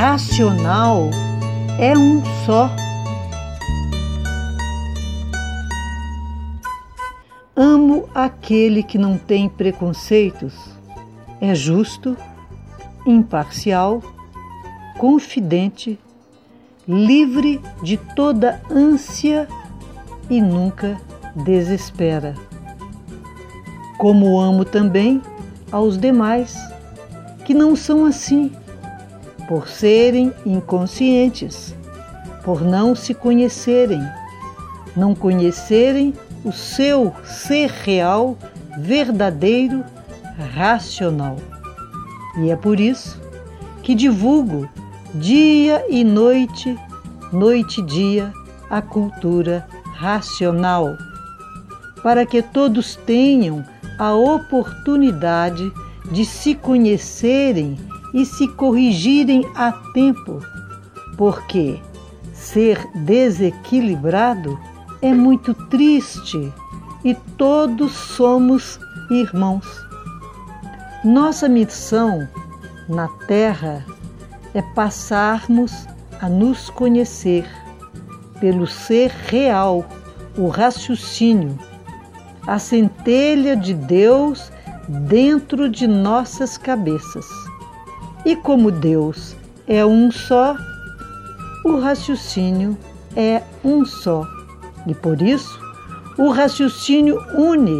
racional é um só. Amo aquele que não tem preconceitos, é justo, imparcial, confidente, livre de toda ânsia e nunca desespera. Como amo também aos demais, que não são assim, por serem inconscientes, por não se conhecerem, não conhecerem o seu ser real, verdadeiro, racional. E é por isso que divulgo dia e noite, noite e dia, a cultura racional, para que todos tenham a oportunidade de se conhecerem e se corrigirem a tempo, porque ser desequilibrado é muito triste e todos somos irmãos. Nossa missão na Terra é passarmos a nos conhecer pelo ser real, o raciocínio, a centelha de Deus dentro de nossas cabeças. E como Deus é um só, o raciocínio é um só. E por isso, o raciocínio une,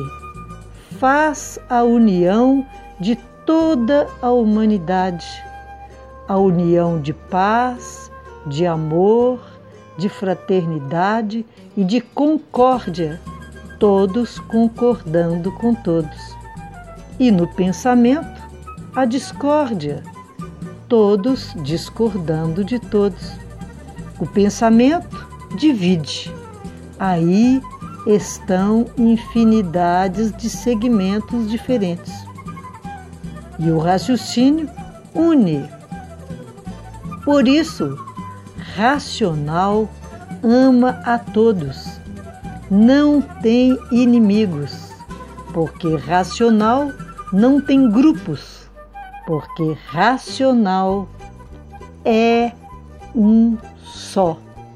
faz a união de toda a humanidade, a união de paz, de amor, de fraternidade e de concórdia, todos concordando com todos. E no pensamento, a discórdia, todos discordando de todos. O pensamento divide. Aí estão infinidades de segmentos diferentes. E o raciocínio une. Por isso, racional ama a todos. Não tem inimigos, porque racional não tem grupos, porque racional é um só.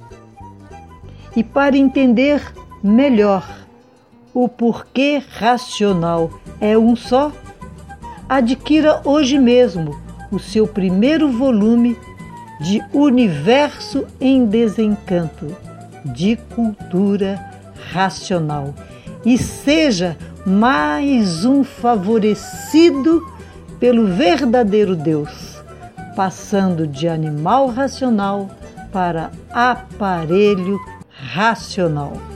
E para entender melhor o porquê racional é um só, adquira hoje mesmo o seu primeiro volume de Universo em Desencanto, de cultura racional, e seja mais um favorecido pelo verdadeiro Deus, passando de animal racional para aparelho racional.